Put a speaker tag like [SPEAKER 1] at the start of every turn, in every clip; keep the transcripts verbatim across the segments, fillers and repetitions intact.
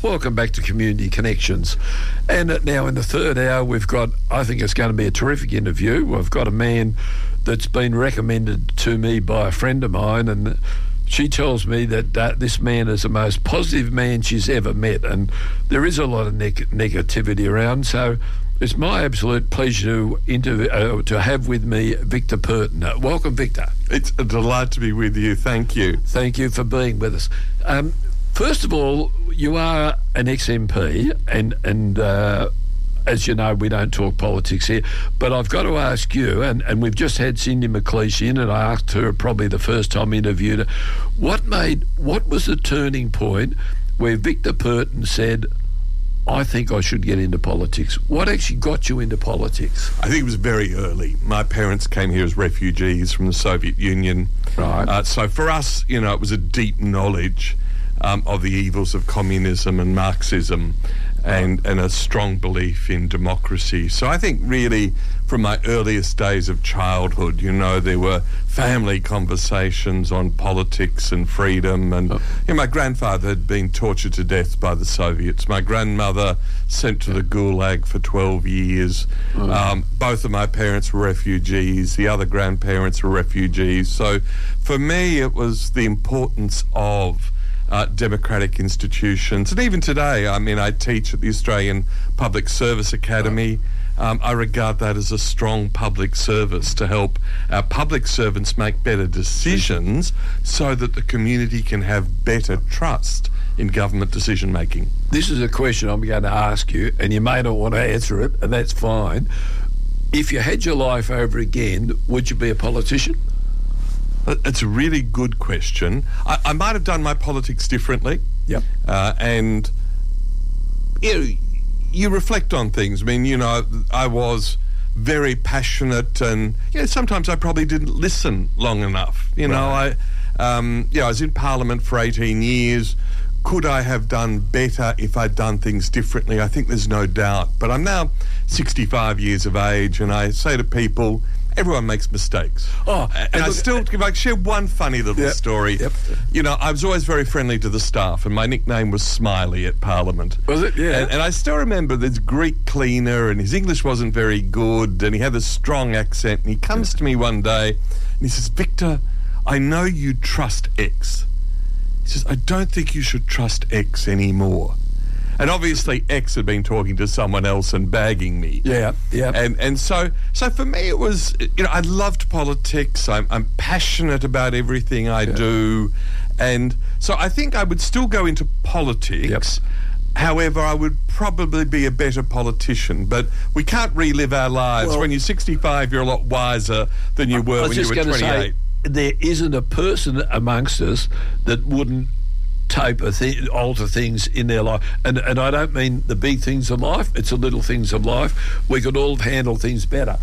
[SPEAKER 1] Welcome back to Community Connections. And uh, now in the third hour, we've got, I think it's going to be a terrific interview. We've got a man that's been recommended to me by a friend of mine, and she tells me that uh, this man is the most positive man she's ever met, and there is a lot of neg- negativity around. So it's my absolute pleasure to interview, uh, to have with me Victor Perton. Uh, welcome, Victor.
[SPEAKER 2] It's a delight to be with you. Thank you.
[SPEAKER 1] Thank you for being with us. Um, first of all, you are an ex-M P, and and uh, as you know, we don't talk politics here, but I've got to ask you, and, and we've just had Cindy McLeish in, and I asked her probably the first time I interviewed her, what made, what was the turning point where Victor Perton said, I think I should get into politics? What actually got you into politics?
[SPEAKER 2] I think it was very early. My parents came here as refugees from the Soviet Union.
[SPEAKER 1] Right.
[SPEAKER 2] Uh, so for us, you know, it was a deep knowledge um, of the evils of communism and Marxism, and, and a strong belief in democracy. So I think really from my earliest days of childhood, you know, there were family conversations on politics and freedom. And oh. you know, my grandfather had been tortured to death by the Soviets. My grandmother sent to the Gulag for twelve years. Oh. Um, both of my parents were refugees. The other grandparents were refugees. So for me, it was the importance of Uh, democratic institutions. And even today, I mean, I teach at the Australian Public Service Academy. Um, I regard that as a strong public service to help our public servants make better decisions so that the community can have better trust in government decision making.
[SPEAKER 1] This is a question I'm going to ask you, and you may not want to answer it, and that's fine. If you had your life over again, would you be a politician?
[SPEAKER 2] It's a really good question. I, I might have done my politics differently.
[SPEAKER 1] Yep.
[SPEAKER 2] Uh, and you know, you reflect on things. I mean, you know, I was very passionate, and you know, sometimes I probably didn't listen long enough. You know,
[SPEAKER 1] right.
[SPEAKER 2] I, um, yeah, I was in Parliament for eighteen years. Could I have done better if I'd done things differently? I think there's no doubt. But I'm now sixty-five years of age, and I say to people, everyone makes mistakes.
[SPEAKER 1] Oh,
[SPEAKER 2] and,
[SPEAKER 1] and
[SPEAKER 2] I
[SPEAKER 1] look,
[SPEAKER 2] still, if I share one funny little
[SPEAKER 1] yep,
[SPEAKER 2] story.
[SPEAKER 1] Yep.
[SPEAKER 2] You know, I was always very friendly to the staff, and my nickname was Smiley at Parliament.
[SPEAKER 1] Was it? Yeah.
[SPEAKER 2] And, and I still remember this Greek cleaner, and his English wasn't very good, and he had this strong accent, and he comes to me one day, and he says, Victor, I know you trust X. He says, I don't think you should trust X anymore. And obviously X had been talking to someone else and bagging me.
[SPEAKER 1] Yeah, yeah.
[SPEAKER 2] And and so so for me it was, you know, I loved politics. I'm, I'm passionate about everything I yeah. do. And so I think I would still go into politics.
[SPEAKER 1] Yep.
[SPEAKER 2] However, I would probably be a better politician. But we can't relive our lives.
[SPEAKER 1] Well,
[SPEAKER 2] when you're sixty-five, you're a lot wiser than you were when you were twenty-eight.
[SPEAKER 1] Say, there isn't a person amongst us that wouldn't taper, th- alter things in their life. And and I don't mean the big things of life, it's the little things of life. We could all handle things better.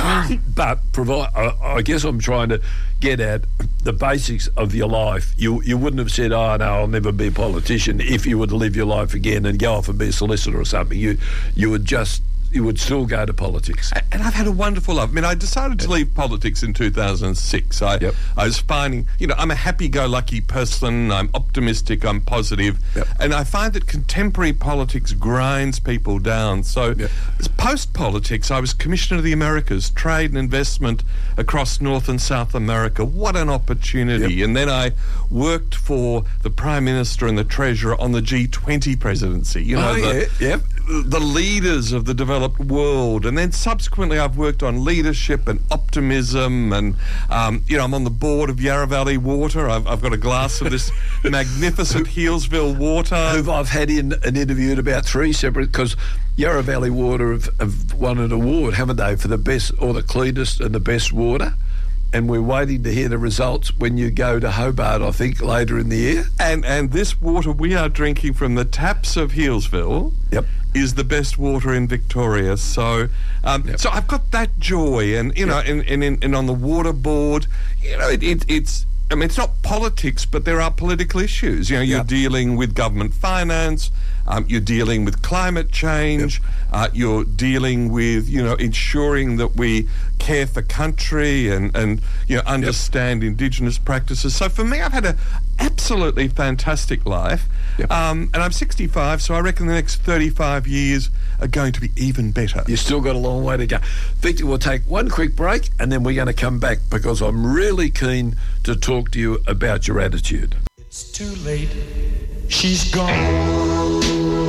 [SPEAKER 1] But provide, I, I guess I'm trying to get at the basics of your life. You you wouldn't have said, oh, no, I'll never be a politician if you were to live your life again and go off and be a solicitor or something. You, you would just... you would still go to politics.
[SPEAKER 2] And I've had a wonderful life. I mean, I decided to leave politics in two thousand six. I,
[SPEAKER 1] yep.
[SPEAKER 2] I was finding, you know, I'm a happy-go-lucky person. I'm optimistic. I'm positive.
[SPEAKER 1] Yep.
[SPEAKER 2] And I find that contemporary politics grinds people down. So
[SPEAKER 1] yep.
[SPEAKER 2] post-politics, I was Commissioner of the Americas, Trade and Investment across North and South America. What an opportunity.
[SPEAKER 1] Yep.
[SPEAKER 2] And then I worked for the Prime Minister and the Treasurer on the G twenty presidency. You know,
[SPEAKER 1] oh,
[SPEAKER 2] the,
[SPEAKER 1] yeah, yep.
[SPEAKER 2] the leaders of the developed world. And then subsequently I've worked on leadership and optimism, and um, you know, I'm on the board of Yarra Valley Water. I've, I've got a glass of this magnificent Healesville water.
[SPEAKER 1] Who I've had in and interviewed about three separate, because Yarra Valley Water have, have won an award, haven't they, for the best or the cleanest and the best water. And we're waiting to hear the results when you go to Hobart, I think, later in the year.
[SPEAKER 2] And and this water we are drinking from the taps of Healesville
[SPEAKER 1] yep.
[SPEAKER 2] is the best water in Victoria. So um,
[SPEAKER 1] yep.
[SPEAKER 2] so I've got that joy. And, you yep. know, and, and, and on the water board, you know, it, it, it's... I mean, it's not politics, but there are political issues. You know, you're
[SPEAKER 1] yep.
[SPEAKER 2] dealing with government finance. Um, you're dealing with climate change.
[SPEAKER 1] Yep.
[SPEAKER 2] Uh, you're dealing with, you know, ensuring that we care for country and, and you know, understand yep. Indigenous practices. So for me, I've had a absolutely fantastic life.
[SPEAKER 1] Yep.
[SPEAKER 2] Um, and I'm sixty-five, so I reckon the next thirty-five years are going to be even better.
[SPEAKER 1] You've still got a long way to go. Victor, we'll take one quick break and then we're going to come back because I'm really keen to talk to you about your attitude.
[SPEAKER 3] It's too late. She's gone.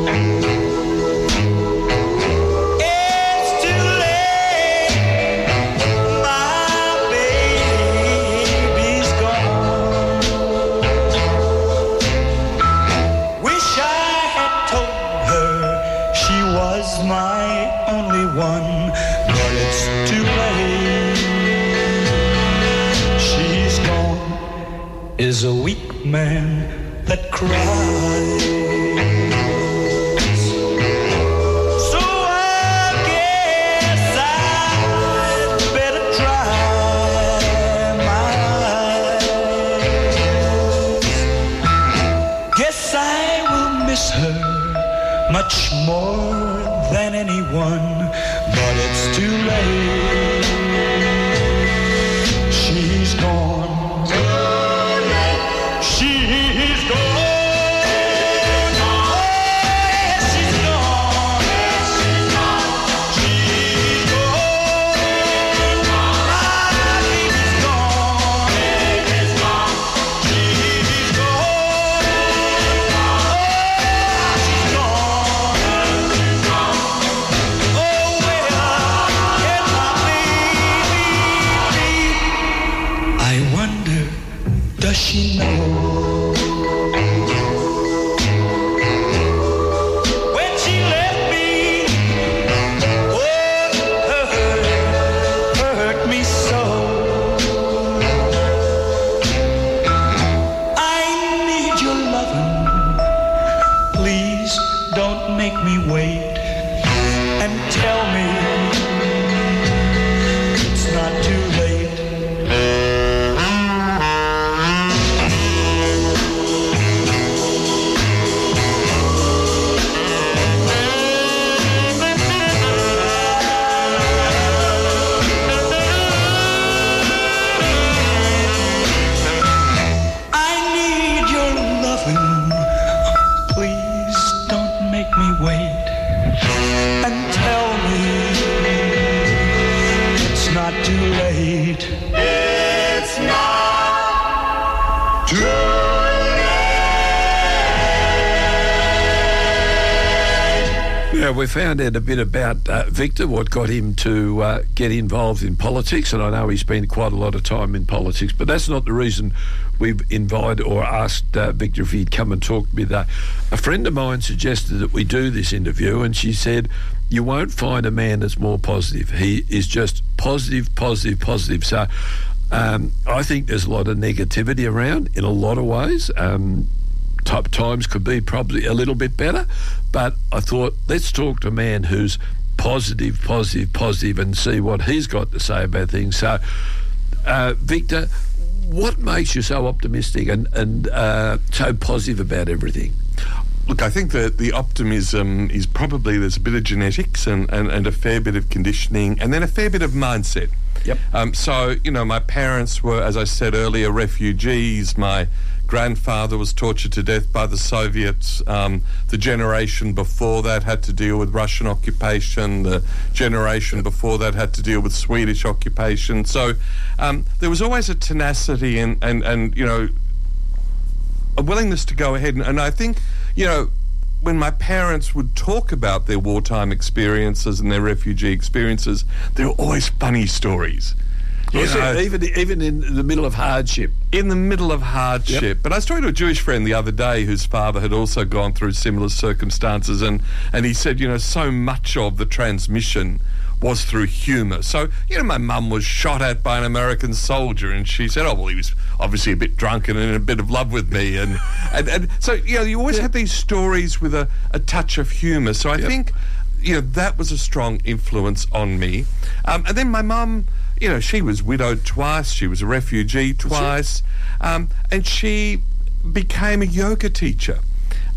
[SPEAKER 3] It's too late. My baby's gone. Wish I had told her she was my only one, but it's too late. She's gone. Is a weak man that cries. So I guess I'd better dry my eyes. Guess I will miss her much more than anyone, but it's too late. She's gone. She's gone. Does she know? When she left me, oh, it hurt, hurt me so. I need your loving. Please don't make me wait and tell me it's not too late.
[SPEAKER 1] We found out a bit about uh, Victor, what got him to uh, get involved in politics, and I know he spent quite a lot of time in politics, but that's not the reason we've invited or asked uh, Victor if he'd come and talk to me today. A friend of mine suggested that we do this interview, and she said, you won't find a man that's more positive. He is just positive, positive, positive. So um, I think there's a lot of negativity around in a lot of ways. Um, Top times could be probably a little bit better, but I thought let's talk to a man who's positive, positive, positive, and see what he's got to say about things. So, uh, Victor, what makes you so optimistic and and uh, so positive about everything?
[SPEAKER 2] Look, I think that the optimism is probably there's a bit of genetics and, and, and a fair bit of conditioning and then a fair bit of mindset.
[SPEAKER 1] Yep.
[SPEAKER 2] Um, so, you know, my parents were, as I said earlier, refugees. My grandfather was tortured to death by the Soviets. Um, the generation before that had to deal with Russian occupation. The generation before that had to deal with Swedish occupation. So um, there was always a tenacity and, and, and, you know, a willingness to go ahead. And, and I think, you know, when my parents would talk about their wartime experiences and their refugee experiences, there were always funny stories. You
[SPEAKER 1] Yes,
[SPEAKER 2] know,
[SPEAKER 1] even even in the middle of hardship.
[SPEAKER 2] in the middle of hardship.
[SPEAKER 1] Yep.
[SPEAKER 2] But I was talking to a Jewish friend the other day whose father had also gone through similar circumstances, and, and he said, you know, so much of the transmission was through humour. So, you know, my mum was shot at by an American soldier, and she said, oh, well, he was obviously a bit drunk and in a bit of love with me. And, and, and so, you know, you always
[SPEAKER 1] Yeah.
[SPEAKER 2] have these stories with a, a touch of humour. So I
[SPEAKER 1] Yep.
[SPEAKER 2] think, you know, that was a strong influence on me. Um, and then my mum, you know, she was widowed twice. She was a refugee twice. Um, and she became a yoga teacher.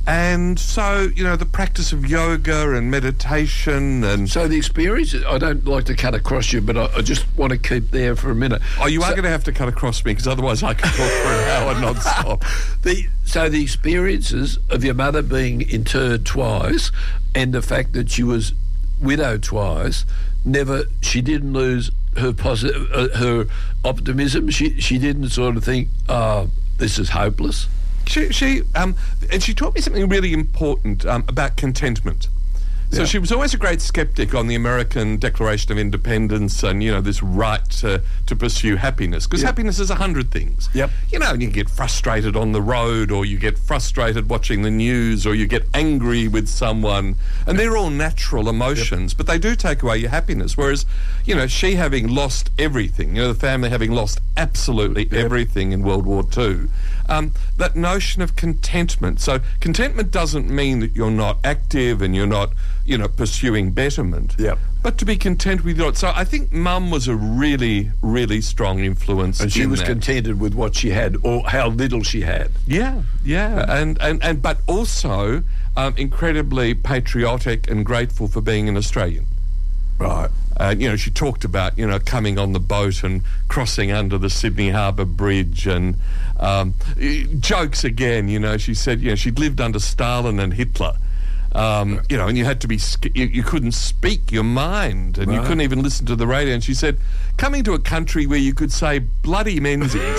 [SPEAKER 2] And so, you know, the practice of yoga and meditation and...
[SPEAKER 1] So the experience, I don't like to cut across you, but I, I just want to keep there for a minute.
[SPEAKER 2] Oh, you
[SPEAKER 1] so,
[SPEAKER 2] are going to have to cut across me, because otherwise I could talk for an hour non-stop.
[SPEAKER 1] The, so the experiences of your mother being interred twice and the fact that she was widowed twice, never, she didn't lose her positive, uh, her optimism. She she didn't sort of think, oh, this is hopeless.
[SPEAKER 2] She, she um, and she taught me something really important um, about contentment. So
[SPEAKER 1] Yeah.
[SPEAKER 2] she was always a great skeptic on the American Declaration of Independence and, you know, this right to, to pursue happiness. Because
[SPEAKER 1] Yep.
[SPEAKER 2] happiness is a hundred things.
[SPEAKER 1] Yep.
[SPEAKER 2] You know, and you get frustrated on the road, or you get frustrated watching the news, or you get angry with someone. And they're all natural emotions, but they do take away your happiness. Whereas, you know, she having lost everything, you know, the family having lost absolutely everything in World War Two, um, that notion of contentment. So contentment doesn't mean that you're not active and you're not, you know, pursuing betterment.
[SPEAKER 1] Yep.
[SPEAKER 2] But to be content with your... So I think Mum was a really, really strong influence.
[SPEAKER 1] And she
[SPEAKER 2] in
[SPEAKER 1] was
[SPEAKER 2] that.
[SPEAKER 1] contented with what she had or how little she had.
[SPEAKER 2] Yeah, yeah, and and, and but also um, incredibly patriotic and grateful for being an Australian.
[SPEAKER 1] Right.
[SPEAKER 2] Uh, you know, she talked about, you know, coming on the boat and crossing under the Sydney Harbour Bridge and um, jokes again. You know, she said, you know, she'd lived under Stalin and Hitler. Um, you know, and you had to be, sc- you, you couldn't speak your mind, and you
[SPEAKER 1] Right.
[SPEAKER 2] couldn't even listen to the radio. And she said, coming to a country where you could say bloody Menzies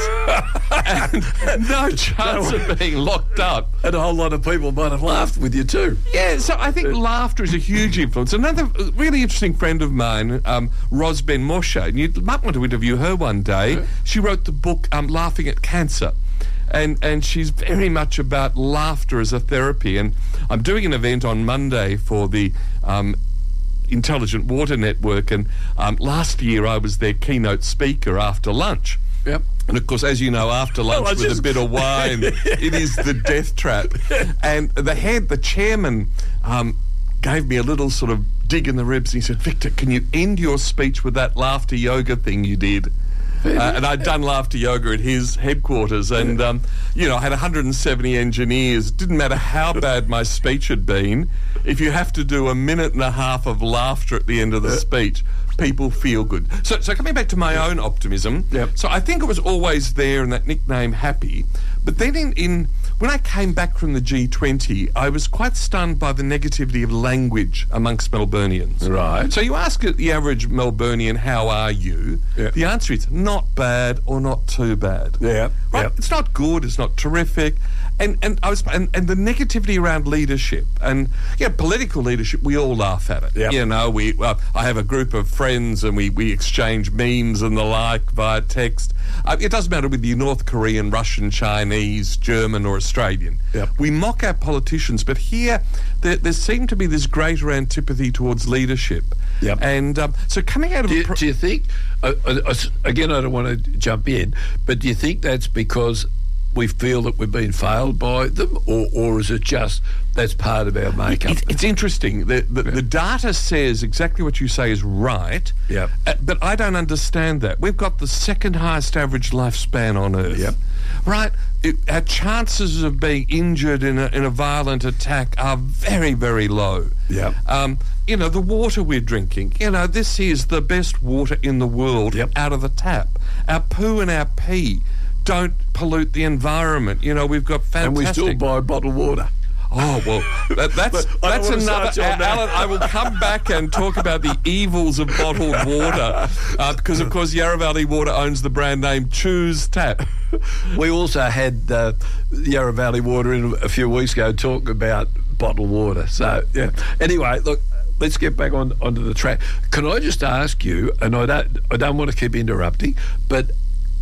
[SPEAKER 2] and no chance of being locked up.
[SPEAKER 1] And a whole lot of people might have laughed with you too.
[SPEAKER 2] Yeah, so I think laughter is a huge influence. Another really interesting friend of mine, um, Ros Ben Moshe, and you might want to interview her one day.
[SPEAKER 1] Yeah.
[SPEAKER 2] She wrote the book um, Laughing at Cancer. And and she's very much about laughter as a therapy. And I'm doing an event on Monday for the um, Intelligent Water Network. And um, last year I was their keynote speaker after lunch.
[SPEAKER 1] Yep.
[SPEAKER 2] And of course, as you know, after lunch
[SPEAKER 1] Well, I
[SPEAKER 2] with
[SPEAKER 1] just-
[SPEAKER 2] a bit of wine, it is the death trap. And the head, the chairman, um, gave me a little sort of dig in the ribs. And he said, Victor, can you end your speech with that laughter yoga thing you did? Uh, and I'd done laughter yoga at his headquarters, and um, you know, I had one hundred seventy engineers. Didn't matter how bad my speech had been. If you have to do a minute and a half of laughter at the end of the speech, people feel good. So, so coming back to my own optimism,
[SPEAKER 1] Yep.
[SPEAKER 2] so I think it was always there in that nickname Happy. But then in, in when I came back from the G twenty, I was quite stunned by the negativity of language amongst Melburnians.
[SPEAKER 1] Right.
[SPEAKER 2] So you ask the average Melburnian, how are you?
[SPEAKER 1] Yep.
[SPEAKER 2] The answer is not bad or not too bad.
[SPEAKER 1] Yeah.
[SPEAKER 2] Right?
[SPEAKER 1] Yep.
[SPEAKER 2] It's not good, it's not terrific. And and I was and, and the negativity around leadership and yeah, political leadership, we all laugh at it.
[SPEAKER 1] Yep.
[SPEAKER 2] You know, we uh, I have a group of friends and we, we exchange memes and the like via text. Uh, it doesn't matter whether you're North Korean, Russian, Chinese, German or Australian.
[SPEAKER 1] Yep.
[SPEAKER 2] We mock our politicians, but here there, there seemed to be this greater antipathy towards leadership.
[SPEAKER 1] Yep.
[SPEAKER 2] And um, so coming out of
[SPEAKER 1] Do
[SPEAKER 2] a
[SPEAKER 1] you,
[SPEAKER 2] pro-
[SPEAKER 1] do you think, uh, uh, uh, again, I don't want to jump in, but do you think that's because we feel that we've been failed by them, or, or is it just that's part of our makeup?
[SPEAKER 2] It's, it's interesting. The, the, the data says exactly what you say is right,
[SPEAKER 1] Yep.
[SPEAKER 2] uh, but I don't understand that. We've got the second highest average lifespan on Earth.
[SPEAKER 1] Yep.
[SPEAKER 2] Right? It, our chances of being injured in a, in a violent attack are very, very low.
[SPEAKER 1] Yep.
[SPEAKER 2] Um, you know, the water we're drinking, you know, this is the best water in the world
[SPEAKER 1] Yep.
[SPEAKER 2] out of the tap. Our poo and our pee don't pollute the environment. You know, we've got fantastic...
[SPEAKER 1] And we still buy bottled water.
[SPEAKER 2] Oh, well, that, that's
[SPEAKER 1] But I
[SPEAKER 2] that's
[SPEAKER 1] don't wanna
[SPEAKER 2] another...
[SPEAKER 1] start you on that.
[SPEAKER 2] Alan, I will come back and talk about the evils of bottled water uh, because, of course, Yarra Valley Water owns the brand name Choose Tap.
[SPEAKER 1] We also had uh, Yarra Valley Water in a few weeks ago talking about bottled water. So, yeah. Anyway, look, let's get back on onto the track. Can I just ask you, and I don't, I don't want to keep interrupting, but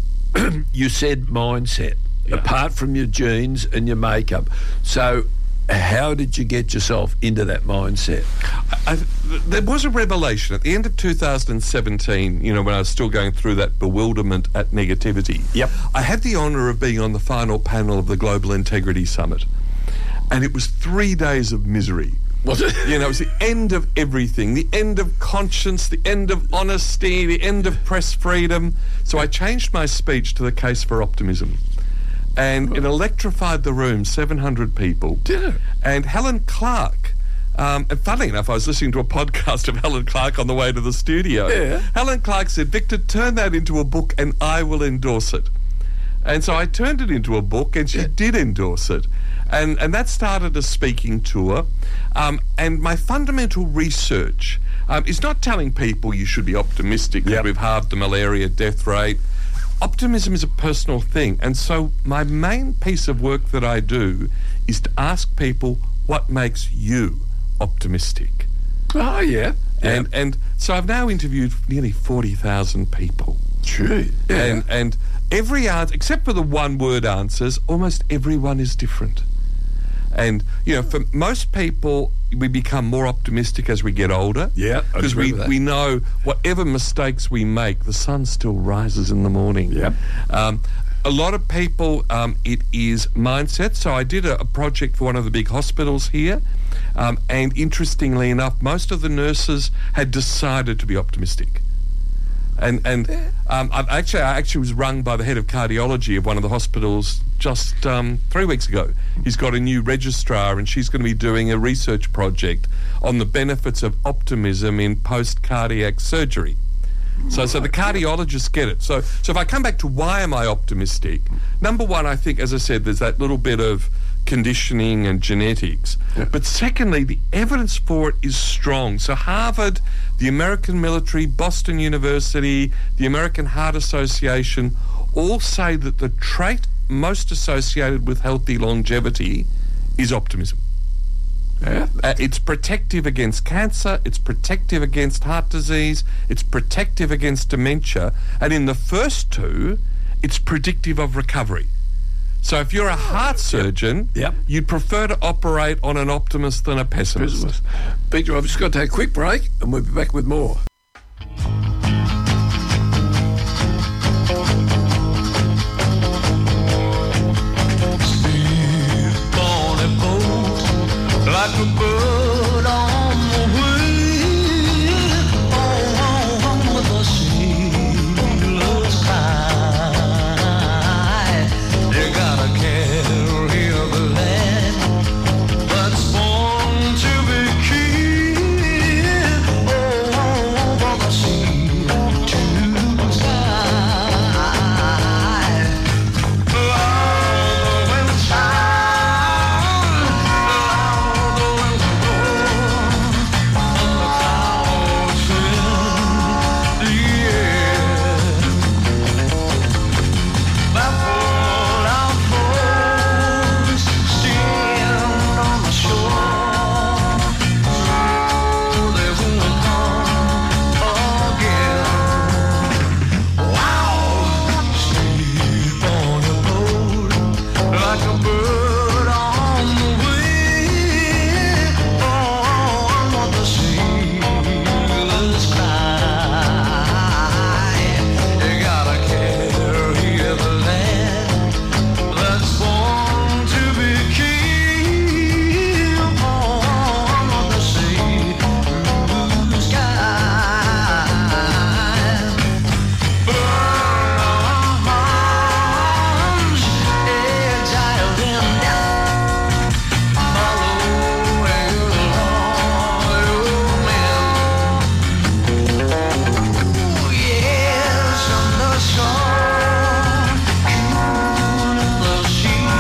[SPEAKER 1] you said mindset,
[SPEAKER 2] Yeah.
[SPEAKER 1] apart from your genes and your makeup. So how did you get yourself into that mindset?
[SPEAKER 2] I, there was a revelation at the end of two thousand seventeen, you know, when I was still going through that bewilderment at negativity.
[SPEAKER 1] Yep.
[SPEAKER 2] I had the honour of being on the final panel of the Global Integrity Summit, and it was three days of misery.
[SPEAKER 1] Was it?
[SPEAKER 2] You know, it was the end of everything, the end of conscience, the end of honesty, the end of press freedom. So I changed my speech to the case for optimism. and it electrified the room, seven hundred people.
[SPEAKER 1] Did it?
[SPEAKER 2] And Helen Clark, um, and funnily enough, I was listening to a podcast of Helen Clark on the way to the studio.
[SPEAKER 1] Yeah.
[SPEAKER 2] Helen Clark said, Victor, turn that into a book and I will endorse it. And so I turned it into a book, and she
[SPEAKER 1] Yeah.
[SPEAKER 2] did endorse it. And and that started a speaking tour. Um, and my fundamental research um, is not telling people you should be optimistic that
[SPEAKER 1] Yep.
[SPEAKER 2] we've halved the malaria death rate. Optimism is a personal thing. And so my main piece of work that I do is to ask people what makes you optimistic.
[SPEAKER 1] Oh, yeah.
[SPEAKER 2] And and so I've now interviewed nearly forty thousand people.
[SPEAKER 1] Gee. Yeah.
[SPEAKER 2] And and every answer, except for the one-word answers, almost everyone is different. And, you know, for most people, we become more optimistic as we get older.
[SPEAKER 1] Yeah, I
[SPEAKER 2] Because
[SPEAKER 1] agree
[SPEAKER 2] we,
[SPEAKER 1] with that.
[SPEAKER 2] we know whatever mistakes we make, the sun still rises in the morning.
[SPEAKER 1] Yep.
[SPEAKER 2] Um, a lot of people, um, it is mindset. So I did a, a project for one of the big hospitals here. Um, and interestingly enough, most of the nurses had decided to be optimistic. And and um, I actually I actually was rung by the head of cardiology of one of the hospitals just um, three weeks ago. He's got a new registrar, and she's going to be doing a research project on the benefits of optimism in post-cardiac surgery. So so the cardiologists get it. So so if I come back to why am I optimistic? Number one, I think, as I said, there's that little bit of conditioning and genetics.
[SPEAKER 1] Yeah.
[SPEAKER 2] But secondly, the evidence for it is strong. So Harvard, the American military, Boston University, the American Heart Association all say that the trait most associated with healthy longevity is optimism.
[SPEAKER 1] Yeah.
[SPEAKER 2] Uh, it's protective against cancer, it's protective against heart disease, it's protective against dementia, and in the first two, it's predictive of recovery. So if you're a heart surgeon,
[SPEAKER 1] Yep.
[SPEAKER 2] you'd prefer to operate on an optimist than a pessimist.
[SPEAKER 1] Victor, I've just got to take a quick break, and we'll be back with more.
[SPEAKER 3] On a boat, like a bird on the wing, on the sailor's cry. You gotta carry the land that's born to be king, over the sea to the sky. Loud the wind shine, loud the wind roar, and the clouds fill the air. Baffled outposts stand on the shore, so they will come again. Wow, sleep on a boat like a bird on the wing, on the sailor's cry. You gotta carry the land that's born to be king, on the sailor's sky. Burn arms, exiled in death, follow your loyal men. Yes, on the shore, cool in the sea,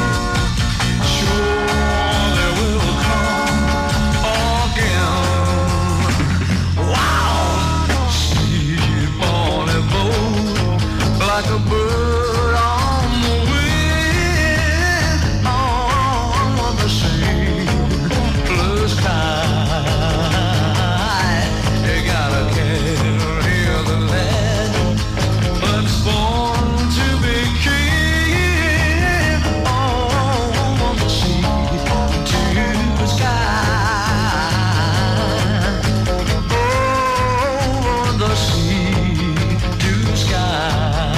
[SPEAKER 3] sure they will come again. Wow, sleep on a boat like a bird on the wing, on the sailor's sky. You gotta carry the land that's born to be king, on the sea to the sky, over the sea to the sky,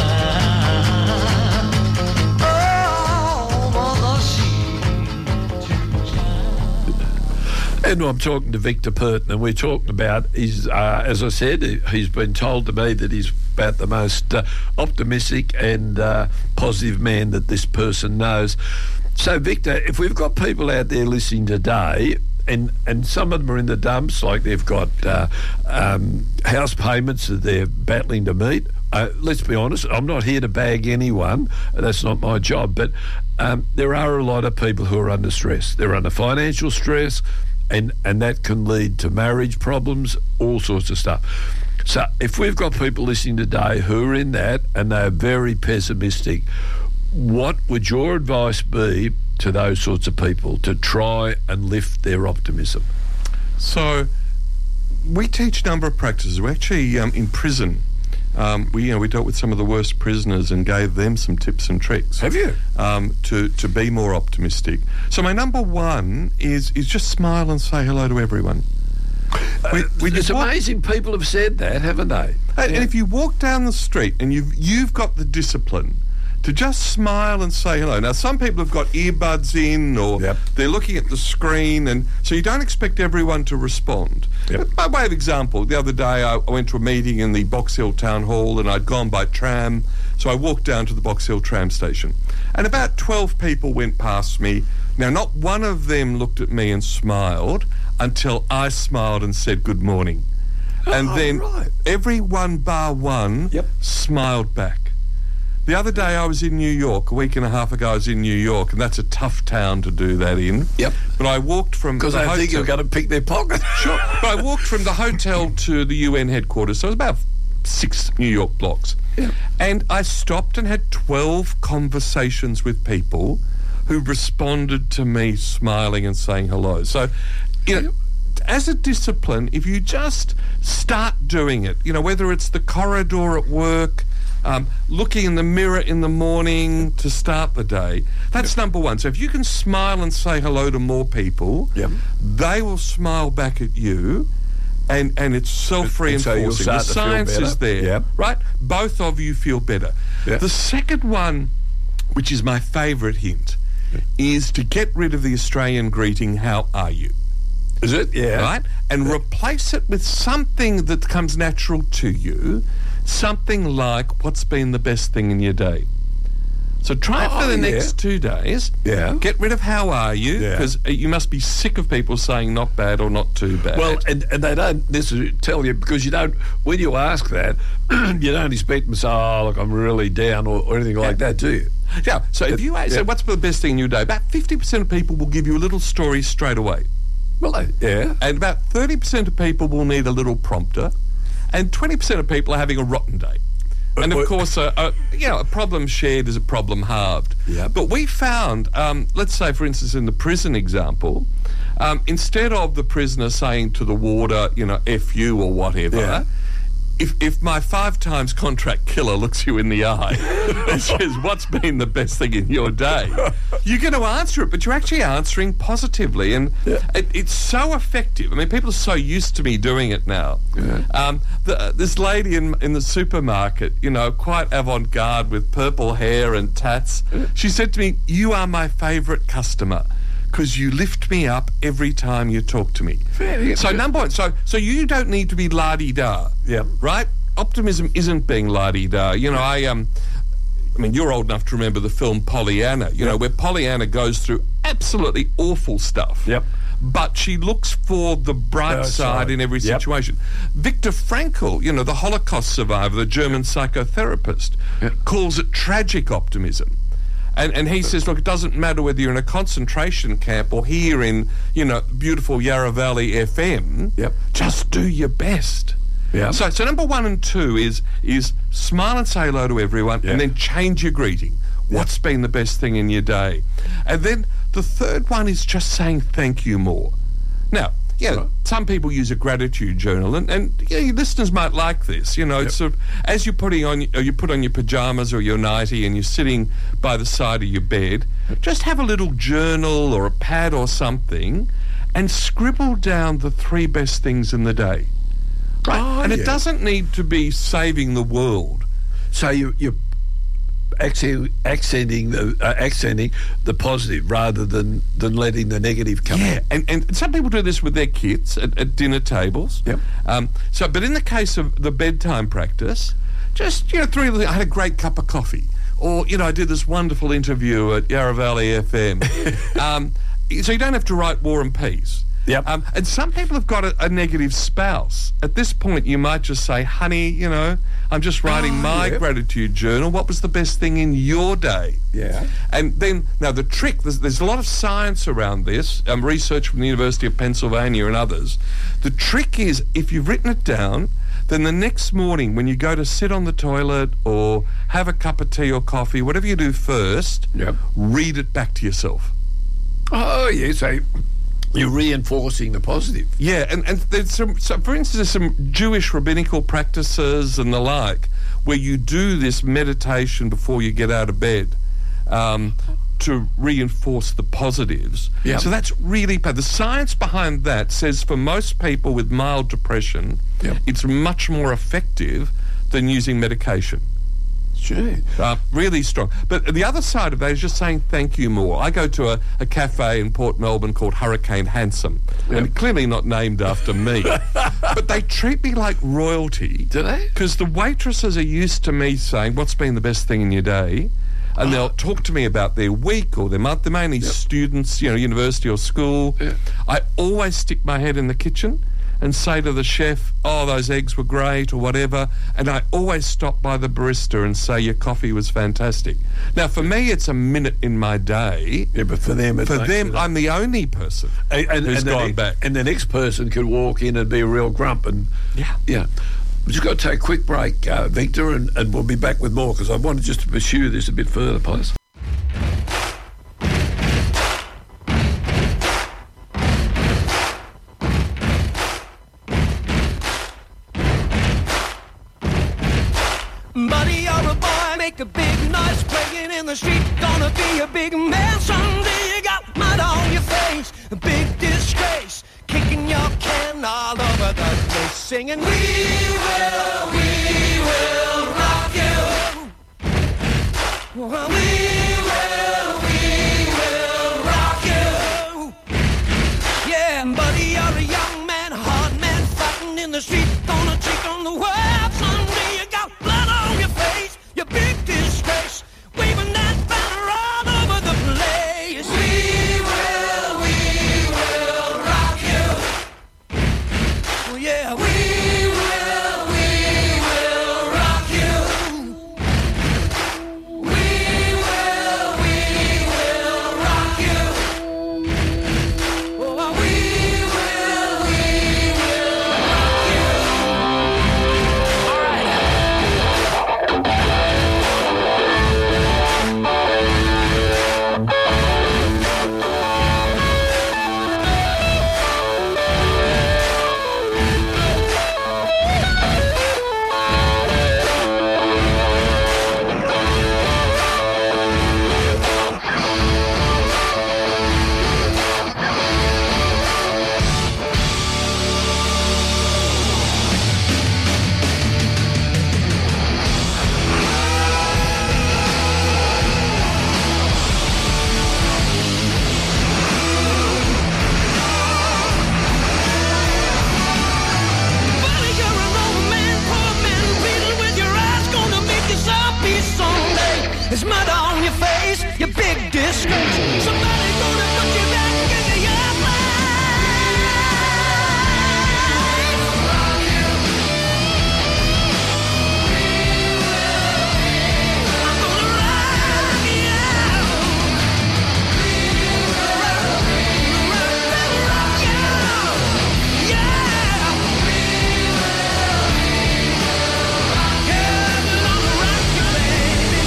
[SPEAKER 3] over the sea to the sky.
[SPEAKER 1] And I'm talking to Victor Perton, and we're talking about his, uh, as I said, he's been told to me that he's about the most uh, optimistic and uh, positive man that this person knows. So, Victor, if we've got people out there listening today, and, and some of them are in the dumps, like they've got uh, um, house payments that they're battling to meet. Uh, let's be honest, I'm not here to bag anyone. That's not my job. But um, there are a lot of people who are under stress. They're under financial stress, and, and that can lead to marriage problems, all sorts of stuff. So if we've got people listening today who are in that and they're very pessimistic, what would your advice be to those sorts of people to try and lift their optimism?
[SPEAKER 2] So we teach a number of practices. We're actually um, in prison. Um, we, you know, we dealt with some of the worst prisoners and gave them some tips and tricks.
[SPEAKER 1] Have you?
[SPEAKER 2] Um, to, to be more optimistic. So my number one is is just smile and say hello to everyone.
[SPEAKER 1] Uh, when it's walk, amazing people have said that, haven't they?
[SPEAKER 2] And,
[SPEAKER 1] yeah.
[SPEAKER 2] and if you walk down the street and you've you've got the discipline to just smile and say hello. Now, some people have got earbuds in, or
[SPEAKER 1] yep.
[SPEAKER 2] they're looking at the screen, and so you don't expect everyone to respond.
[SPEAKER 1] Yep.
[SPEAKER 2] By way of example, the other day I went to a meeting in the Box Hill Town Hall, and I'd gone by tram, so I walked down to the Box Hill tram station, and about twelve people went past me. Now, not one of them looked at me and smiled until I smiled and said good morning. And
[SPEAKER 1] oh,
[SPEAKER 2] then
[SPEAKER 1] right.
[SPEAKER 2] everyone bar one
[SPEAKER 1] yep.
[SPEAKER 2] smiled back. The other day I was in New York, a week and a half ago I was in New York, and that's a tough town to do that in.
[SPEAKER 1] Yep.
[SPEAKER 2] But I walked from...
[SPEAKER 1] Because I
[SPEAKER 2] hotel,
[SPEAKER 1] think you're going to pick their pocket.
[SPEAKER 2] Sure. But I walked from the hotel to the U N headquarters, so it was about six New York blocks.
[SPEAKER 1] Yep.
[SPEAKER 2] And I stopped and had twelve conversations with people who responded to me smiling and saying hello. So, you know...
[SPEAKER 1] Yep.
[SPEAKER 2] As a discipline, if you just start doing it, you know, whether it's the corridor at work, um, looking in the mirror in the morning to start the day, that's yep. number one. So if you can smile and say hello to more people,
[SPEAKER 1] yep.
[SPEAKER 2] they will smile back at you, and, and it's self-reinforcing.
[SPEAKER 1] So
[SPEAKER 2] the science is there,
[SPEAKER 1] yep.
[SPEAKER 2] right? Both of you feel better.
[SPEAKER 1] Yep.
[SPEAKER 2] The second one, which is my favourite hint, yep. is to get rid of the Australian greeting, how are you?
[SPEAKER 1] Is it? Yeah.
[SPEAKER 2] Right? And yeah. replace it with something that comes natural to you, something like, what's been the best thing in your day? So try it
[SPEAKER 1] oh,
[SPEAKER 2] for the
[SPEAKER 1] yeah.
[SPEAKER 2] next two days.
[SPEAKER 1] Yeah.
[SPEAKER 2] Get rid of how are you, because
[SPEAKER 1] yeah.
[SPEAKER 2] you must be sick of people saying not bad or not too bad.
[SPEAKER 1] Well, and, and they don't necessarily tell you, because you don't, when you ask that, you don't expect them to say, oh, look, I'm really down or, or anything like yeah. that, do you?
[SPEAKER 2] Yeah. So if you say, yeah. what's the best thing in your day? About fifty percent of people will give you a little story straight away.
[SPEAKER 1] Well, yeah.
[SPEAKER 2] And about thirty percent of people will need a little prompter, and twenty percent of people are having a rotten day. And of course, uh, uh, you know, a problem shared is a problem halved.
[SPEAKER 1] Yep.
[SPEAKER 2] But we found, um, let's say, for instance, in the prison example, um, instead of the prisoner saying to the warder, you know, F you or whatever,
[SPEAKER 1] yeah.
[SPEAKER 2] if if my five times contract killer looks you in the eye and says, what's been the best thing in your day? You're going to answer it, but you're actually answering positively. And
[SPEAKER 1] yeah.
[SPEAKER 2] it, it's so effective. I mean, people are so used to me doing it now.
[SPEAKER 1] Yeah.
[SPEAKER 2] Um, the, this lady in, in the supermarket, you know, quite avant-garde with purple hair and tats, she said to me, you are my favourite customer, because you lift me up every time you talk to me.
[SPEAKER 1] Fair,
[SPEAKER 2] so number one, so so you don't need to be la-di-da.
[SPEAKER 1] Yeah.
[SPEAKER 2] Right? Optimism isn't being la-di-da. You know, I um I mean, you're old enough to remember the film Pollyanna, you
[SPEAKER 1] yep.
[SPEAKER 2] know, where Pollyanna goes through absolutely awful stuff.
[SPEAKER 1] Yep.
[SPEAKER 2] But she looks for the bright
[SPEAKER 1] No,
[SPEAKER 2] side
[SPEAKER 1] sorry.
[SPEAKER 2] in every
[SPEAKER 1] Yep.
[SPEAKER 2] situation. Viktor Frankl, you know, the Holocaust survivor, the German psychotherapist,
[SPEAKER 1] Yep.
[SPEAKER 2] calls it tragic optimism. And, and he says, look, it doesn't matter whether you're in a concentration camp or here in, you know, beautiful Yarra Valley F M.
[SPEAKER 1] Yep.
[SPEAKER 2] Just do your best.
[SPEAKER 1] Yeah.
[SPEAKER 2] So, so number one and two is is smile and say hello to everyone,
[SPEAKER 1] Yeah.
[SPEAKER 2] and then change your greeting. What's been the best thing in your day? And then the third one is just saying thank you more. Now, yeah,
[SPEAKER 1] Right.
[SPEAKER 2] some people use a gratitude journal, and, and yeah, your listeners might like this. You know,
[SPEAKER 1] Yep.
[SPEAKER 2] it's sort of, as you're putting on, or you put on your pajamas or your nightie, and you're sitting by the side of your bed, just have a little journal or a pad or something, and scribble down the three best things in the day. Right,
[SPEAKER 1] Oh,
[SPEAKER 2] and it
[SPEAKER 1] yeah.
[SPEAKER 2] doesn't need to be saving the world.
[SPEAKER 1] So you, you're accent, accenting the uh, accenting the positive rather than, than letting the negative come
[SPEAKER 2] Yeah,
[SPEAKER 1] out.
[SPEAKER 2] and, and some people do this with their kids at, at dinner tables.
[SPEAKER 1] Yep.
[SPEAKER 2] Um, so, but in the case of the bedtime practice, just, you know, three little, I had a great cup of coffee. Or, you know, I did this wonderful interview at Yarra Valley F M. um, so you don't have to write War and Peace.
[SPEAKER 1] Yep.
[SPEAKER 2] Um, and some people have got a, a negative spouse. At this point, you might just say, honey, you know, I'm just writing
[SPEAKER 1] oh,
[SPEAKER 2] my
[SPEAKER 1] yep.
[SPEAKER 2] gratitude journal. What was the best thing in your day?
[SPEAKER 1] Yeah.
[SPEAKER 2] And then, now the trick, there's, there's a lot of science around this, um, research from the University of Pennsylvania and others. The trick is, if you've written it down, then the next morning when you go to sit on the toilet or have a cup of tea or coffee, whatever you do first,
[SPEAKER 1] yep.
[SPEAKER 2] read it back to yourself.
[SPEAKER 1] Oh, yeah, so you're reinforcing the positive.
[SPEAKER 2] Yeah, and, and there's some, so for instance, there's some Jewish rabbinical practices and the like where you do this meditation before you get out of bed um, to reinforce the positives.
[SPEAKER 1] Yep.
[SPEAKER 2] So that's really bad. The science behind that says for most people with mild depression,
[SPEAKER 1] yep.
[SPEAKER 2] it's much more effective than using medication.
[SPEAKER 1] Sure.
[SPEAKER 2] Uh, really strong. But the other side of that is just saying thank you more. I go to a, a cafe in Port Melbourne called Hurricane Handsome, yep. and clearly not named after me. But they treat me like royalty.
[SPEAKER 1] Do they?
[SPEAKER 2] Because the waitresses are used to me saying, what's been the best thing in your day? And oh. they'll talk to me about their week or their month. They're mainly yep. students, you know, university or school.
[SPEAKER 1] Yep.
[SPEAKER 2] I always stick my head in the kitchen and say to the chef, oh, those eggs were great or whatever. And I always stop by the barista and say, your coffee was fantastic. Now, for me, it's a minute in my day.
[SPEAKER 1] Yeah, but for them...
[SPEAKER 2] For them, I'm the only person
[SPEAKER 1] and, and,
[SPEAKER 2] who's
[SPEAKER 1] and
[SPEAKER 2] gone
[SPEAKER 1] the,
[SPEAKER 2] back.
[SPEAKER 1] And the next person could walk in and be a real grump. And
[SPEAKER 2] Yeah.
[SPEAKER 1] Yeah. We've just got to take a quick break, uh, Victor, and, and we'll be back with more, because I wanted just to pursue this a bit further, please.
[SPEAKER 4] Buddy, you're a boy, make a big noise playing in the street. Gonna be a big man someday. You got mud on your face, a big disgrace. Kicking your can all over the place, singing, we will, we will rock you. We will, we will rock you. Yeah, buddy, you're a young man, a hard man, fighting in the street. Gonna take on the world someday. You got blood on your face, your big disgrace, waving that banner all over the place. We will, we will rock you. Well, yeah, we will, we will rock you. We will, we will rock you. Oh, we will, we will rock you. All right. Buddy, you're an old man, poor man, pleading with your eyes, gonna make yourself peace someday. There's mud on your face, you big disgrace. Somebody gonna put you back into your place. I'm gonna rock you. Rock you. Yeah. Yeah, we're gonna rock you, baby.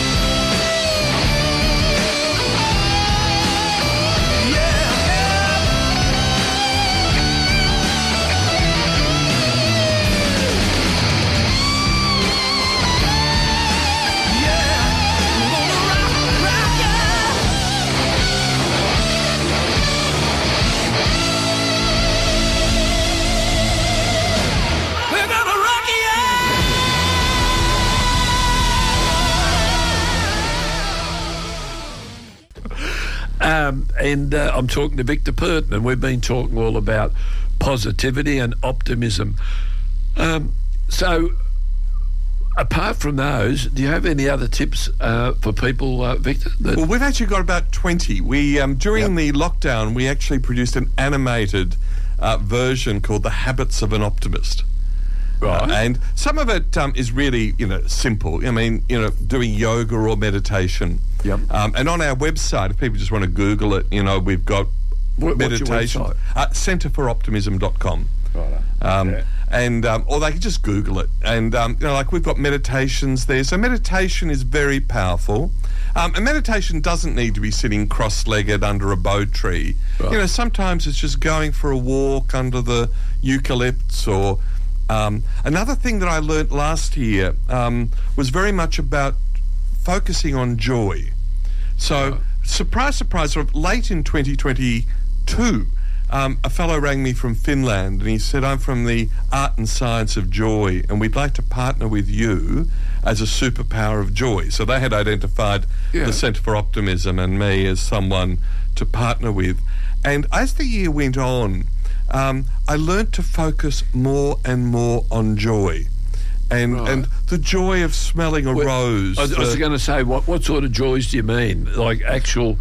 [SPEAKER 1] Um, and uh, I'm talking to Victor Purton, and we've been talking all about positivity and optimism. Um, so apart from those, do you have any other tips uh, for people, uh, Victor? That
[SPEAKER 2] Well, we've actually got about twenty. We um, during
[SPEAKER 1] Yep.
[SPEAKER 2] the lockdown, we actually produced an animated uh, version called "The Habits of an Optimist."
[SPEAKER 1] Right.
[SPEAKER 2] Uh, and some of it um, is really, you know, simple. I mean, you know, doing yoga or meditation.
[SPEAKER 1] Yep.
[SPEAKER 2] Um, and on our website, if people just want to Google it, you know, we've got
[SPEAKER 1] What- what's your
[SPEAKER 2] meditation.
[SPEAKER 1] website?
[SPEAKER 2] Uh, centre for optimism dot com.
[SPEAKER 1] Righto.
[SPEAKER 2] Um,
[SPEAKER 1] Yeah.
[SPEAKER 2] And um, or they can just Google it, and um, you know, like we've got meditations there. So meditation is very powerful, um, and meditation doesn't need to be sitting cross-legged under a bow tree.
[SPEAKER 1] Right.
[SPEAKER 2] You know, sometimes it's just going for a walk under the eucalypts. Or um, another thing that I learnt last year um, was very much about focusing on joy. So,
[SPEAKER 1] Right.
[SPEAKER 2] surprise, surprise, sort of late in twenty twenty-two, um, a fellow rang me from Finland and he said, I'm from the art and science of joy and we'd like to partner with you as a superpower of joy. So they had identified
[SPEAKER 1] Yeah.
[SPEAKER 2] the Centre for Optimism and me as someone to partner with. And as the year went on, um, I learnt to focus more and more on joy. And,
[SPEAKER 1] Right.
[SPEAKER 2] and the joy of smelling a
[SPEAKER 1] Well,
[SPEAKER 2] rose.
[SPEAKER 1] I was, I was
[SPEAKER 2] the-
[SPEAKER 1] going to say, what what sort of joys do you mean? Like actual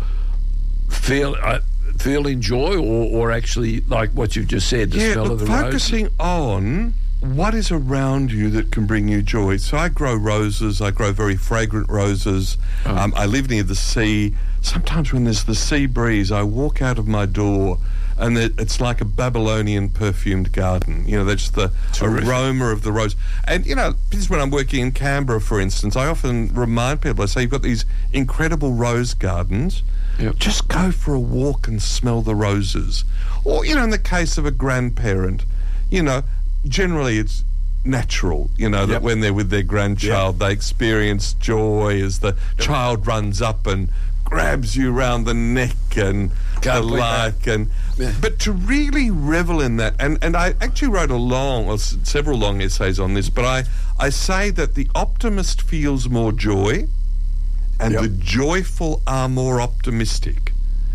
[SPEAKER 1] feel uh, feeling joy, or, or actually like what you've just said, the
[SPEAKER 2] yeah,
[SPEAKER 1] smell
[SPEAKER 2] look,
[SPEAKER 1] of the rose?
[SPEAKER 2] focusing on what is around you that can bring you joy. So I grow roses. I grow very fragrant roses.
[SPEAKER 1] Oh.
[SPEAKER 2] Um, I live near the sea. Sometimes when there's the sea breeze, I walk out of my door and it, it's like a Babylonian perfumed garden. You know, that's the
[SPEAKER 1] Terrific.
[SPEAKER 2] aroma of the rose. And, you know, this is when I'm working in Canberra, for instance, I often remind people, I say, you've got these incredible rose gardens.
[SPEAKER 1] Yep.
[SPEAKER 2] Just go for a walk and smell the roses. Or, you know, in the case of a grandparent, you know, generally it's natural, you know, that
[SPEAKER 1] Yep.
[SPEAKER 2] when they're with their grandchild, they experience joy as the child runs up and grabs you round the neck and
[SPEAKER 1] Can't
[SPEAKER 2] the
[SPEAKER 1] beat
[SPEAKER 2] like. And
[SPEAKER 1] Yeah.
[SPEAKER 2] but to really revel in that, and, and I actually wrote a long, or s- several long essays on this, but I, I say that the optimist feels more joy and
[SPEAKER 1] Yep.
[SPEAKER 2] the joyful are more optimistic.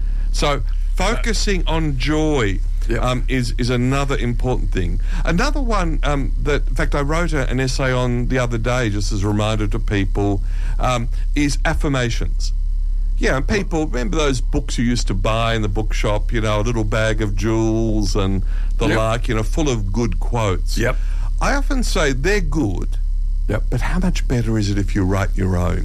[SPEAKER 2] So focusing on joy
[SPEAKER 1] Yep.
[SPEAKER 2] um, is is another important thing. Another one um, that, in fact, I wrote a, an essay on the other day, just as a reminder to people, um, is affirmations. Yeah, and people, remember those books you used to buy in the bookshop, you know, a little bag of jewels and the
[SPEAKER 1] Yep.
[SPEAKER 2] like, you know, full of good quotes.
[SPEAKER 1] Yep.
[SPEAKER 2] I often say they're good,
[SPEAKER 1] Yep.
[SPEAKER 2] but how much better is it if you write your own?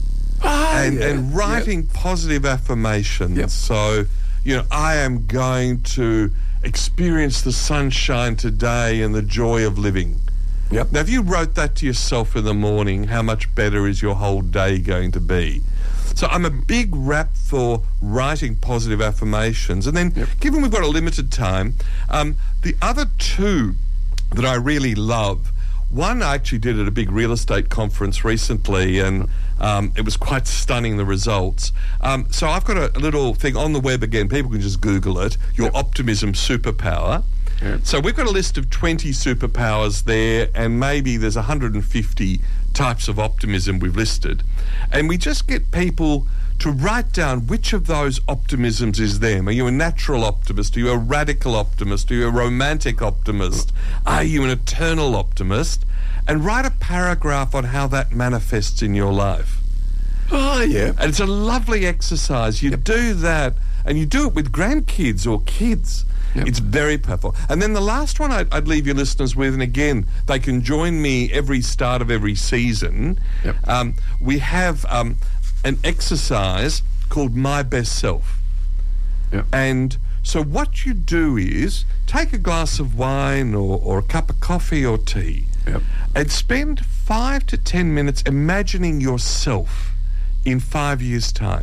[SPEAKER 1] Ah,
[SPEAKER 2] and,
[SPEAKER 1] yeah.
[SPEAKER 2] and writing positive affirmations.
[SPEAKER 1] Yep.
[SPEAKER 2] So, you know, I am going to experience the sunshine today and the joy of living.
[SPEAKER 1] Yep.
[SPEAKER 2] Now, if you wrote that to yourself in the morning, how much better is your whole day going to be? So I'm a big rap for writing positive affirmations. And then,
[SPEAKER 1] Yep.
[SPEAKER 2] given we've got a limited time, um, the other two that I really love, one I actually did at a big real estate conference recently, and um, it was quite stunning, the results. Um, so I've got a, a little thing on the web again. People can just Google it, your
[SPEAKER 1] Yep.
[SPEAKER 2] optimism superpower.
[SPEAKER 1] Yep.
[SPEAKER 2] So we've got a list of twenty superpowers there, and maybe there's one hundred fifty types of optimism we've listed. And we just get people to write down which of those optimisms is them. Are you a natural optimist? Are you a radical optimist? Are you a romantic optimist? Are you an eternal optimist? And write a paragraph on how that manifests in your life.
[SPEAKER 1] Oh, yeah.
[SPEAKER 2] And it's a lovely exercise. You do that, and you do it with grandkids or kids.
[SPEAKER 1] Yep.
[SPEAKER 2] It's very powerful. And then the last one I'd, I'd leave your listeners with, and again, they can join me every start of every season.
[SPEAKER 1] Yep.
[SPEAKER 2] Um, we have um, an exercise called My Best Self.
[SPEAKER 1] Yep.
[SPEAKER 2] And so what you do is take a glass of wine or, or a cup of coffee or tea,
[SPEAKER 1] Yep.
[SPEAKER 2] and spend five to ten minutes imagining yourself in five years' time.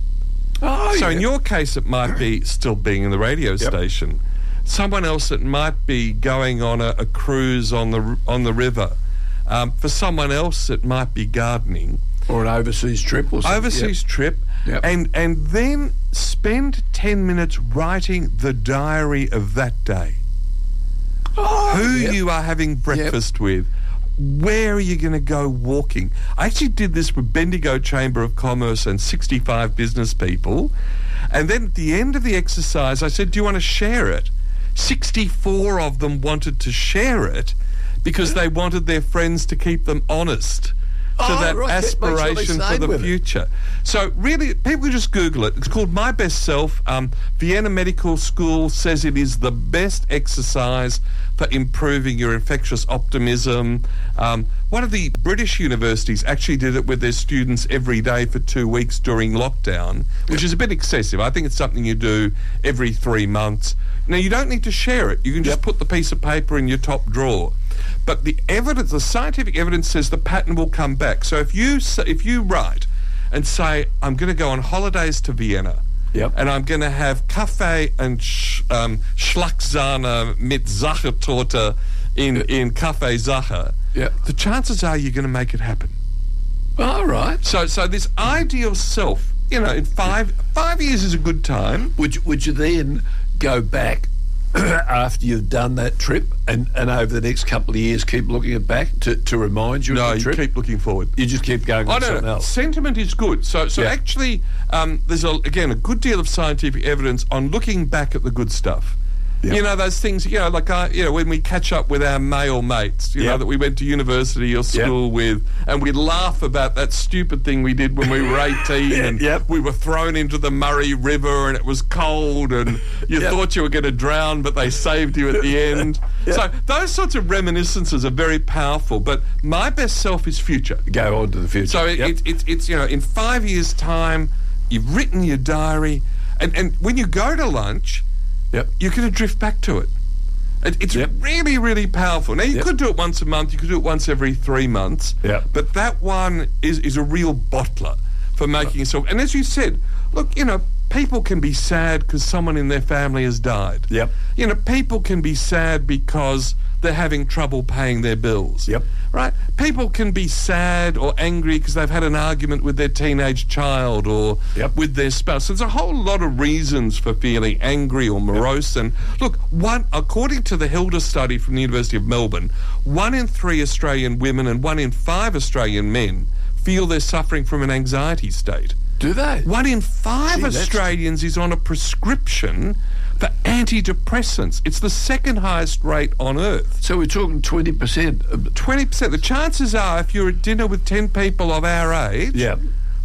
[SPEAKER 1] Oh,
[SPEAKER 2] So
[SPEAKER 1] yeah.
[SPEAKER 2] in your case, it might be still being in the radio station. Someone else, it might be going on a, a cruise on the r- on the river. Um, for someone else, it might be gardening.
[SPEAKER 1] Or an overseas trip or something.
[SPEAKER 2] Overseas trip.
[SPEAKER 1] Yep.
[SPEAKER 2] And, and then spend ten minutes writing the diary of that day.
[SPEAKER 1] Oh,
[SPEAKER 2] Who
[SPEAKER 1] yep.
[SPEAKER 2] you are having breakfast with. Where are you going to go walking? I actually did this with Bendigo Chamber of Commerce and sixty-five business people. And then at the end of the exercise, I said, do you want to share it? sixty-four of them wanted to share it because they wanted their friends to keep them honest. To
[SPEAKER 1] Oh,
[SPEAKER 2] that
[SPEAKER 1] right, that makes what they
[SPEAKER 2] aspiration for
[SPEAKER 1] stayed
[SPEAKER 2] the
[SPEAKER 1] with it.
[SPEAKER 2] future. So really, people can just Google it. It's called My Best Self. Um, Vienna Medical School says it is the best exercise for improving your infectious optimism. Um, one of the British universities actually did it with their students every day for two weeks during lockdown, which is a bit excessive. I think it's something you do every three months. Now, you don't need to share it. You can just
[SPEAKER 1] Yep.
[SPEAKER 2] put the piece of paper in your top drawer. But the evidence, the scientific evidence says the pattern will come back. So if you s- if you write and say, I'm going to go on holidays to Vienna,
[SPEAKER 1] Yep.
[SPEAKER 2] and I'm going to have Kaffee and sh- um, Schlagsahne mit Sachertorte in, in Café Sacher,
[SPEAKER 1] Yep.
[SPEAKER 2] the chances are you're going to make it happen.
[SPEAKER 1] All right.
[SPEAKER 2] So so this ideal self, you know, in five five years is a good time.
[SPEAKER 1] Would you, would you then go back after you've done that trip and, and over the next couple of years keep looking at back to, to remind you
[SPEAKER 2] No,
[SPEAKER 1] of the
[SPEAKER 2] you
[SPEAKER 1] trip?
[SPEAKER 2] keep looking forward.
[SPEAKER 1] You just keep going
[SPEAKER 2] I
[SPEAKER 1] on
[SPEAKER 2] don't
[SPEAKER 1] something
[SPEAKER 2] know.
[SPEAKER 1] else.
[SPEAKER 2] Sentiment is good. So, so
[SPEAKER 1] Yeah.
[SPEAKER 2] actually, um, there's a, again a good deal of scientific evidence on looking back at the good stuff.
[SPEAKER 1] Yeah.
[SPEAKER 2] You know, those things. You know, like I, you know, when we catch up with our male mates, you
[SPEAKER 1] Yeah.
[SPEAKER 2] know, that we went to university or school with, and we laugh about that stupid thing we did when we were eighteen,
[SPEAKER 1] Yeah,
[SPEAKER 2] and
[SPEAKER 1] yep.
[SPEAKER 2] we were thrown into the Murray River, and it was cold, and you
[SPEAKER 1] Yep.
[SPEAKER 2] thought you were going to drown, but they saved you at the end.
[SPEAKER 1] Yep.
[SPEAKER 2] So those sorts of reminiscences are very powerful. But my best self is future.
[SPEAKER 1] Go on to the future.
[SPEAKER 2] So it,
[SPEAKER 1] Yep.
[SPEAKER 2] it, it's it's you know, in five years' time, you've written your diary, and, and when you go to lunch,
[SPEAKER 1] Yep.
[SPEAKER 2] you're going to drift back to it. it it's
[SPEAKER 1] Yep.
[SPEAKER 2] really, really powerful. Now, you
[SPEAKER 1] Yep.
[SPEAKER 2] could do it once a month, you could do it once every three months,
[SPEAKER 1] Yep.
[SPEAKER 2] but that one is, is a real bottler for making yourself. And as you said, look, you know, people can be sad because someone in their family has died.
[SPEAKER 1] Yep.
[SPEAKER 2] You know, people can be sad because they're having trouble paying their bills.
[SPEAKER 1] Yep.
[SPEAKER 2] Right? People can be sad or angry because they've had an argument with their teenage child or
[SPEAKER 1] Yep.
[SPEAKER 2] with their spouse. There's a whole lot of reasons for feeling angry or morose. And look, one according to the Hilda study from the University of Melbourne, one in three Australian women and one in five Australian men feel they're suffering from an anxiety state.
[SPEAKER 1] Do they?
[SPEAKER 2] One in five
[SPEAKER 1] Gee, that's-
[SPEAKER 2] Australians is on a prescription for antidepressants. It's the second highest rate on earth.
[SPEAKER 1] So we're talking twenty percent. Of,
[SPEAKER 2] twenty percent. The chances are, if you're at dinner with ten people of our age,
[SPEAKER 1] yeah.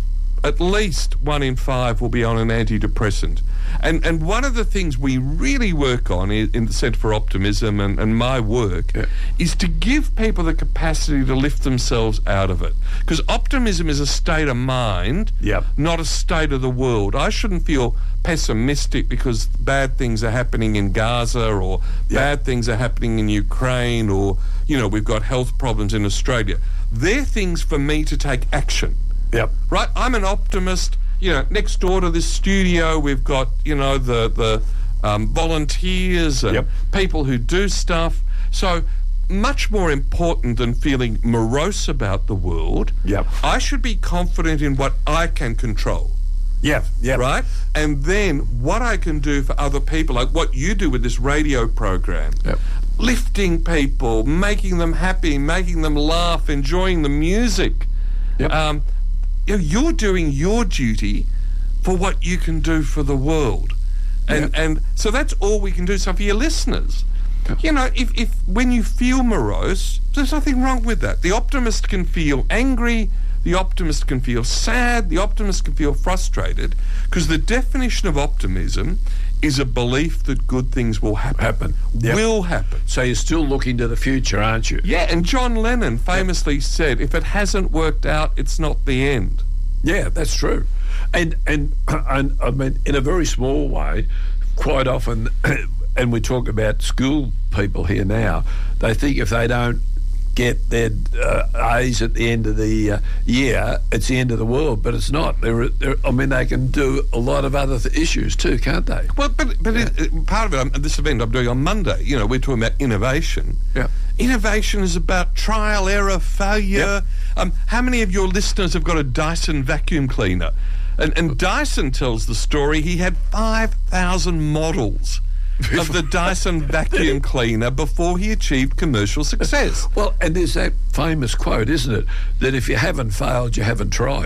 [SPEAKER 2] at least one in five will be on an antidepressant. And and one of the things we really work on i- in the Centre for Optimism and, and my work
[SPEAKER 1] Yeah.
[SPEAKER 2] is to give people the capacity to lift themselves out of it. Because optimism is a state of mind,
[SPEAKER 1] Yep.
[SPEAKER 2] not a state of the world. I shouldn't feel pessimistic because bad things are happening in Gaza or bad things are happening in Ukraine or, you know, we've got health problems in Australia. They're things for me to take action.
[SPEAKER 1] Yep.
[SPEAKER 2] Right, I'm an optimist. You know, next door to this studio, we've got, you know, the the um, volunteers and
[SPEAKER 1] Yep.
[SPEAKER 2] people who do stuff. So much more important than feeling morose about the world.
[SPEAKER 1] Yep.
[SPEAKER 2] I should be confident in what I can control.
[SPEAKER 1] Yeah. Yeah.
[SPEAKER 2] Right, and then what I can do for other people, like what you do with this radio program.
[SPEAKER 1] Yep.
[SPEAKER 2] Lifting people, making them happy, making them laugh, enjoying the music.
[SPEAKER 1] Yep.
[SPEAKER 2] Um, you know, you're doing your duty for what you can do for the world. And
[SPEAKER 1] Yep.
[SPEAKER 2] and so that's all we can do. So for your listeners, you know, if, if when you feel morose, there's nothing wrong with that. The optimist can feel angry, the optimist can feel sad, the optimist can feel frustrated, because the definition of optimism is a belief that good things will happen.
[SPEAKER 1] Happen. Yep.
[SPEAKER 2] Will happen.
[SPEAKER 1] So you're still looking to the future, aren't you?
[SPEAKER 2] Yeah, and John Lennon famously said, if it hasn't worked out, it's not the end.
[SPEAKER 1] Yeah, that's true. And and and I mean, in a very small way, quite often, and we talk about school people here now, they think if they don't get their uh, A's at the end of the uh, year, it's the end of the world. But it's not. They're, they're, I mean, they can do a lot of other th- issues too, can't they?
[SPEAKER 2] Well, but but it, it- part of it, um, this event I'm doing on Monday, you know, we're talking about innovation.
[SPEAKER 1] Yeah.
[SPEAKER 2] Innovation is about trial, error, failure.
[SPEAKER 1] Yep.
[SPEAKER 2] Um, how many of your listeners have got a Dyson vacuum cleaner? And, and Dyson tells the story he had five thousand models of the Dyson vacuum cleaner before he achieved commercial success.
[SPEAKER 1] Well, and there's that famous quote, isn't it, that if you haven't failed, you haven't tried.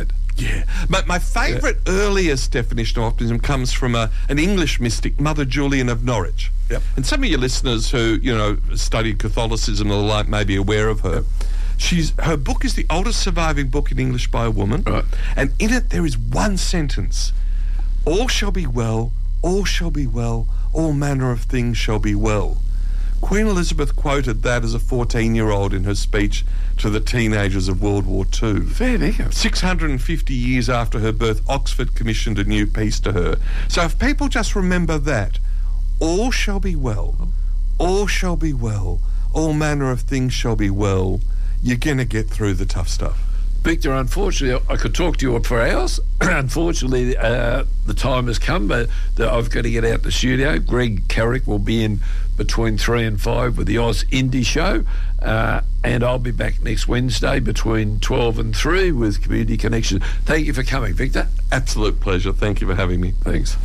[SPEAKER 2] Yeah. My, my favourite yeah. earliest definition of optimism comes from a, an English mystic, Mother Julian of Norwich.
[SPEAKER 1] Yep.
[SPEAKER 2] And some of your listeners who, you know, studied Catholicism and the like may be aware of her. Yep. She's her book is the oldest surviving book in English by a woman.
[SPEAKER 1] Right.
[SPEAKER 2] And in it there is one sentence. All shall be well, all shall be well, all manner of things shall be well. Queen Elizabeth quoted that as a fourteen-year-old in her speech to the teenagers of World War Two.
[SPEAKER 1] Fair dinkum.
[SPEAKER 2] six hundred fifty years after her birth, Oxford commissioned a new piece to her. So if people just remember that, all shall be well, all shall be well, all manner of things shall be well, you're going to get through the tough stuff.
[SPEAKER 1] Victor, unfortunately, I could talk to you for hours. Unfortunately, uh, the time has come, but that I've got to get out the studio. Greg Carrick will be in between three and five with the Oz Indie Show, uh, and I'll be back next Wednesday between twelve and three with Community Connection. Thank you for coming, Victor.
[SPEAKER 2] Absolute pleasure. Thank you for having me.
[SPEAKER 1] Thanks.